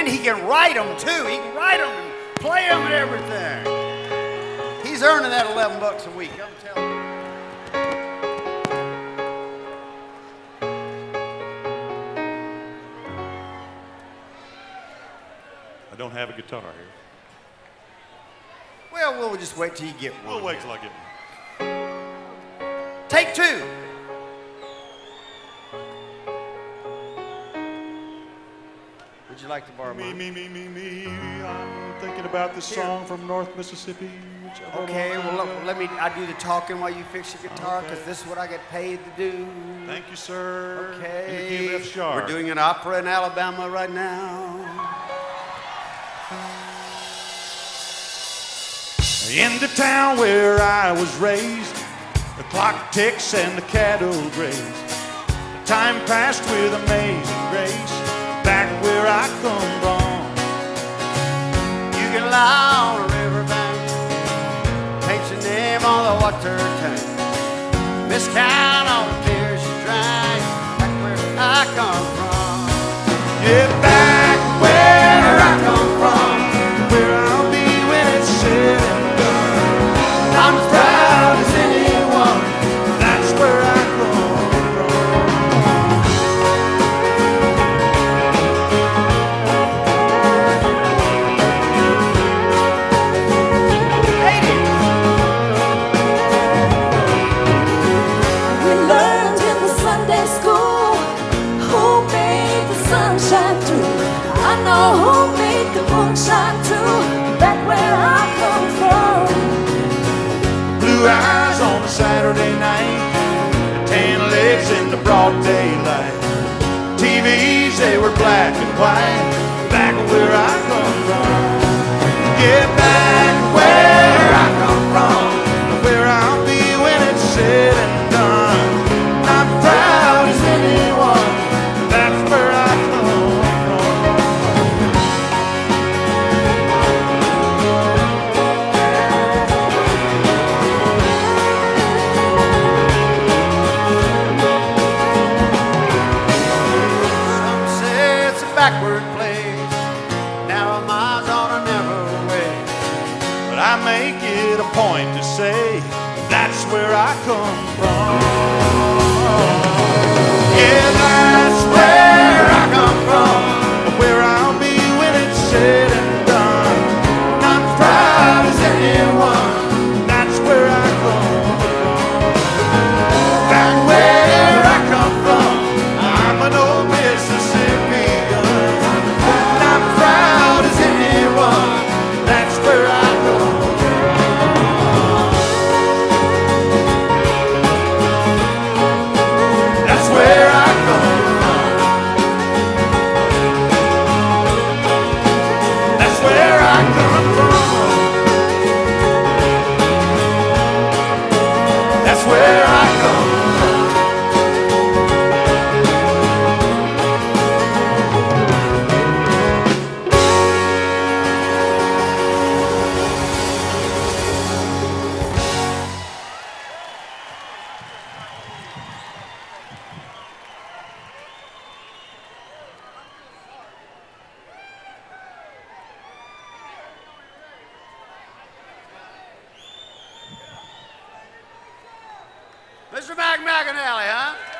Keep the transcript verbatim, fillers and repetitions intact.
And he can write them too. He can write them and play them and everything. He's earning that eleven bucks a week, I'm telling you. I don't have a guitar here. Well, we'll just wait till you get one. We'll wait till I get one. Take two. Would you like to borrow Me, mine? me, me, me, me. I'm thinking about this Here. song from North Mississippi. Which I wrote Okay, on well, my- look, let me, I do the talking while you fix your guitar, because Okay. this is what I get paid to do. Thank you, sir. Okay. In the key of F sharp. We're doing an opera in Alabama right now. In the town where I was raised, the clock ticks and the cattle graze. The time passed with amazing grace, back where I come from. You can lie on a riverbank, paint your name on the water tank, miscount all the beers you drank, back where I come from. Yeah, back where I come from, where I'll be when it's said and I'm as proud as anyone. that's where I come from. We learned in the Sunday school who made the sun shine through. I know who made the moon shine too. Back where I come from. Blue eyes on a Saturday night, tan legs in the broad daylight. T Vs, they were black and white, back where I come from. Yeah, back where I come from, where I'll be when it's said and done. I'm proud as anyone, that's where I come from. Some say it's a backward place, narrow miles on a narrow way. But I make it a point to say that's where I come from. Yeah, that's where I come from, where I'll be when it's said and done. Not proud as anyone, that's where I come from. Back where I come from, I'm an old Mississippian. Not proud as anyone, that's where I come from. That's where I come from. That's where I come from. That's where I come from. Mister Mac McAnally, huh?